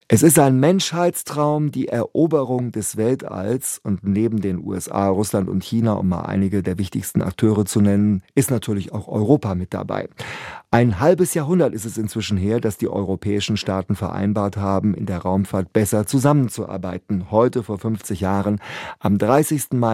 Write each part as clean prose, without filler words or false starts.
Es ist ein Menschheitstraum, die Eroberung des Weltalls, und neben den USA, Russland und China, um mal einige der wichtigsten Akteure zu nennen, ist natürlich auch Europa mit dabei. Ein halbes Jahrhundert ist es inzwischen her, dass die europäischen Staaten vereinbart haben, in der Raumfahrt besser zusammenzuarbeiten. Heute, vor 50 Jahren, am 30. Mai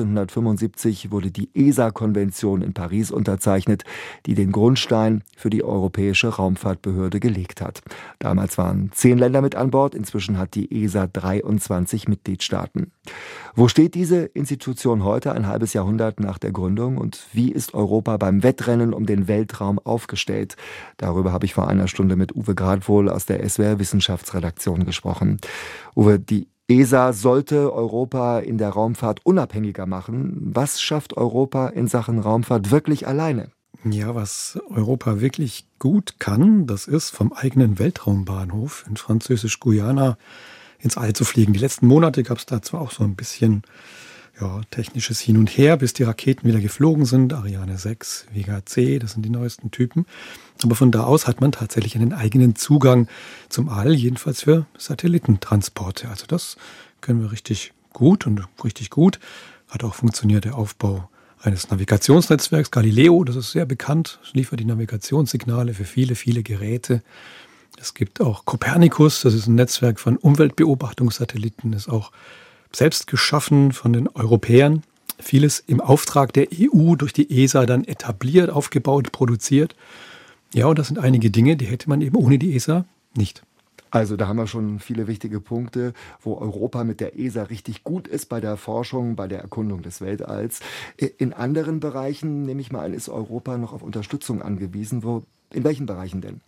1975, wurde die ESA-Konvention in Paris unterzeichnet, die den Grundstein für die Europäische Raumfahrtbehörde gelegt hat. Damals waren 10 Länder mit an Bord, inzwischen hat die ESA 23 Mitgliedstaaten. Wo steht diese Institution heute, ein halbes Jahrhundert nach der Gründung, und wie ist Europa beim Wettrennen um den Weltraum aufgestellt? Darüber habe ich vor einer Stunde mit Uwe Gradwohl aus der SWR Wissenschaftsredaktion gesprochen. Uwe, die ESA sollte Europa in der Raumfahrt unabhängiger machen. Was schafft Europa in Sachen Raumfahrt wirklich alleine? Ja, was Europa wirklich gut kann, das ist, vom eigenen Weltraumbahnhof in Französisch-Guyana ins All zu fliegen. Die letzten Monate gab es da zwar auch so ein bisschen technisches Hin und Her, bis die Raketen wieder geflogen sind. Ariane 6, Vega C, das sind die neuesten Typen. Aber von da aus hat man tatsächlich einen eigenen Zugang zum All, jedenfalls für Satellitentransporte. Also das können wir richtig gut und richtig gut. Hat auch funktioniert der Aufbau eines Navigationsnetzwerks, Galileo, das ist sehr bekannt, liefert die Navigationssignale für viele, viele Geräte. Es gibt auch Copernicus, das ist ein Netzwerk von Umweltbeobachtungssatelliten, ist auch selbst geschaffen von den Europäern. Vieles im Auftrag der EU durch die ESA dann etabliert, aufgebaut, produziert. Ja, und das sind einige Dinge, die hätte man eben ohne die ESA nicht. Also da haben wir schon viele wichtige Punkte, wo Europa mit der ESA richtig gut ist bei der Forschung, bei der Erkundung des Weltalls. In anderen Bereichen, nehme ich mal an, ist Europa noch auf Unterstützung angewiesen. In welchen Bereichen denn?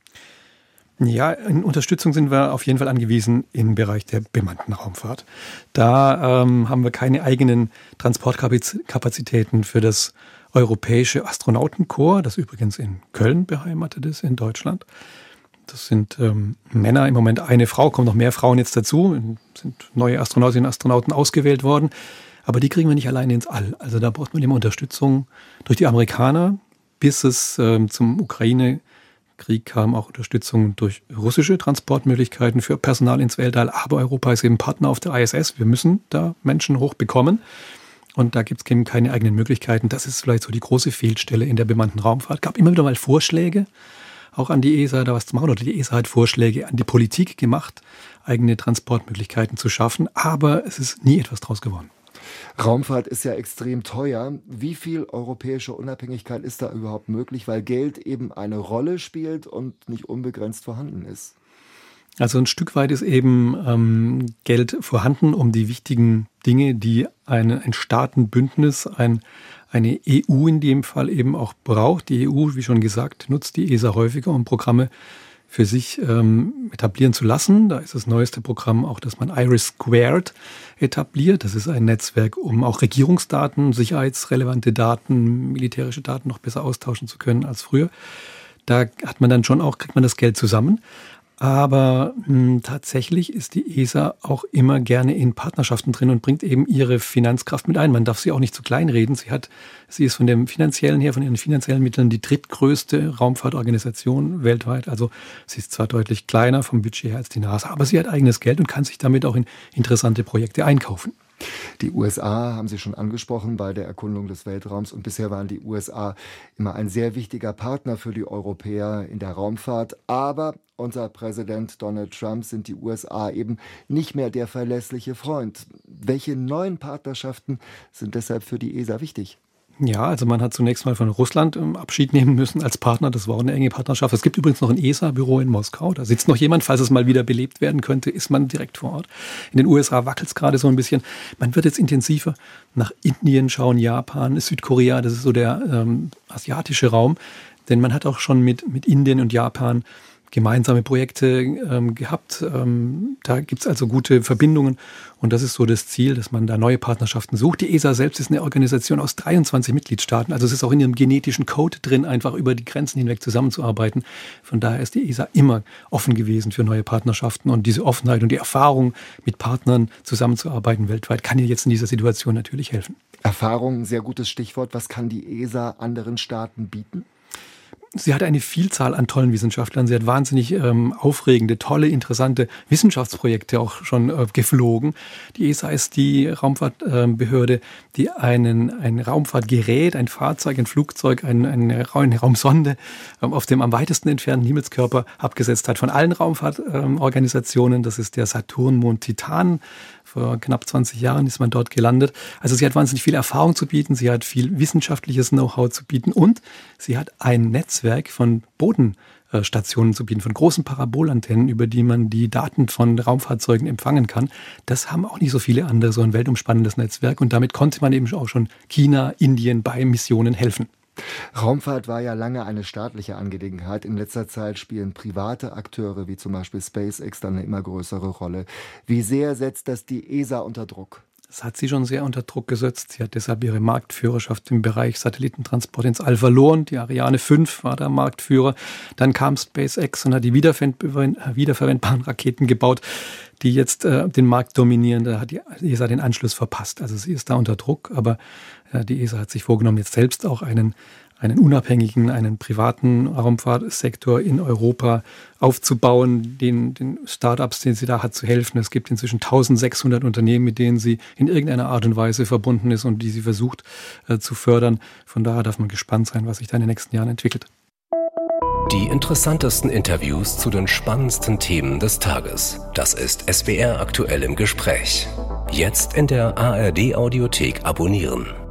Ja, in Unterstützung sind wir auf jeden Fall angewiesen im Bereich der bemannten Raumfahrt. Da haben wir keine eigenen Transportkapazitäten für das Europäische Astronautenkorps, das übrigens in Köln beheimatet ist, in Deutschland. Das sind Männer, im Moment eine Frau, kommen noch mehr Frauen jetzt dazu, sind neue Astronautinnen und Astronauten ausgewählt worden. Aber die kriegen wir nicht alleine ins All. Also da braucht man immer Unterstützung durch die Amerikaner. Bis es zum Ukraine-Krieg kam, auch Unterstützung durch russische Transportmöglichkeiten für Personal ins Weltall. Aber Europa ist eben Partner auf der ISS. Wir müssen da Menschen hochbekommen. Und da gibt es eben keine eigenen Möglichkeiten. Das ist vielleicht so die große Fehlstelle in der bemannten Raumfahrt. Es gab immer wieder mal Vorschläge, auch an die ESA da was zu machen. Oder die ESA hat Vorschläge an die Politik gemacht, eigene Transportmöglichkeiten zu schaffen. Aber es ist nie etwas draus geworden. Raumfahrt ist ja extrem teuer. Wie viel europäische Unabhängigkeit ist da überhaupt möglich, weil Geld eben eine Rolle spielt und nicht unbegrenzt vorhanden ist? Also ein Stück weit ist eben Geld vorhanden, um die wichtigen Dinge, die ein Staatenbündnis, eine EU in dem Fall eben auch braucht. Die EU, wie schon gesagt, nutzt die ESA häufiger, um Programme für sich etablieren zu lassen. Da ist das neueste Programm auch, dass man IRIS² etabliert. Das ist ein Netzwerk, um auch Regierungsdaten, sicherheitsrelevante Daten, militärische Daten noch besser austauschen zu können als früher. Da hat man dann schon auch, kriegt man das Geld zusammen. Aber tatsächlich ist die ESA auch immer gerne in Partnerschaften drin und bringt eben ihre Finanzkraft mit ein. Man darf sie auch nicht zu klein reden. Sie ist von dem finanziellen her, von ihren finanziellen Mitteln die drittgrößte Raumfahrtorganisation weltweit. Also sie ist zwar deutlich kleiner vom Budget her als die NASA, aber sie hat eigenes Geld und kann sich damit auch in interessante Projekte einkaufen. Die USA haben Sie schon angesprochen bei der Erkundung des Weltraums, und bisher waren die USA immer ein sehr wichtiger Partner für die Europäer in der Raumfahrt. Aber unter Präsident Donald Trump sind die USA eben nicht mehr der verlässliche Freund. Welche neuen Partnerschaften sind deshalb für die ESA wichtig? Ja, also man hat zunächst mal von Russland Abschied nehmen müssen als Partner. Das war auch eine enge Partnerschaft. Es gibt übrigens noch ein ESA-Büro in Moskau. Da sitzt noch jemand. Falls es mal wieder belebt werden könnte, ist man direkt vor Ort. In den USA wackelt es gerade so ein bisschen. Man wird jetzt intensiver nach Indien schauen, Japan, Südkorea. Das ist so der asiatische Raum. Denn man hat auch schon mit Indien und Japan gemeinsame Projekte gehabt. Da gibt es also gute Verbindungen. Und das ist so das Ziel, dass man da neue Partnerschaften sucht. Die ESA selbst ist eine Organisation aus 23 Mitgliedstaaten. Also es ist auch in ihrem genetischen Code drin, einfach über die Grenzen hinweg zusammenzuarbeiten. Von daher ist die ESA immer offen gewesen für neue Partnerschaften. Und diese Offenheit und die Erfahrung, mit Partnern zusammenzuarbeiten weltweit, kann ihr jetzt in dieser Situation natürlich helfen. Erfahrung, ein sehr gutes Stichwort. Was kann die ESA anderen Staaten bieten? sie hat eine Vielzahl an tollen Wissenschaftlern. Sie hat wahnsinnig aufregende, tolle, interessante Wissenschaftsprojekte auch schon geflogen. Die ESA ist die Raumfahrtbehörde, die ein Raumfahrtgerät, ein Fahrzeug, ein Flugzeug, eine Raumsonde auf dem am weitesten entfernten Himmelskörper abgesetzt hat von allen Raumfahrtorganisationen. Das ist der Saturn-Mond Titan. Vor knapp 20 Jahren ist man dort gelandet. Also sie hat wahnsinnig viel Erfahrung zu bieten, sie hat viel wissenschaftliches Know-how zu bieten und sie hat ein Netzwerk von Bodenstationen zu bieten, von großen Parabolantennen, über die man die Daten von Raumfahrzeugen empfangen kann. Das haben auch nicht so viele andere, so ein weltumspannendes Netzwerk. Und damit konnte man eben auch schon China, Indien bei Missionen helfen. Raumfahrt war ja lange eine staatliche Angelegenheit. In letzter Zeit spielen private Akteure wie zum Beispiel SpaceX dann eine immer größere Rolle. Wie sehr setzt das die ESA unter Druck? Das hat sie schon sehr unter Druck gesetzt. Sie hat deshalb ihre Marktführerschaft im Bereich Satellitentransport ins All verloren. Die Ariane 5 war der Marktführer. Dann kam SpaceX und hat die wiederverwendbaren Raketen gebaut, die jetzt den Markt dominieren. Da hat die ESA den Anschluss verpasst. Also sie ist da unter Druck, aber die ESA hat sich vorgenommen, jetzt selbst auch einen unabhängigen, einen privaten Raumfahrtsektor in Europa aufzubauen, den Startups, den sie da hat, zu helfen. Es gibt inzwischen 1600 Unternehmen, mit denen sie in irgendeiner Art und Weise verbunden ist und die sie versucht zu fördern. Von daher darf man gespannt sein, was sich da in den nächsten Jahren entwickelt. Die interessantesten Interviews zu den spannendsten Themen des Tages. Das ist SWR aktuell im Gespräch. Jetzt in der ARD Audiothek abonnieren.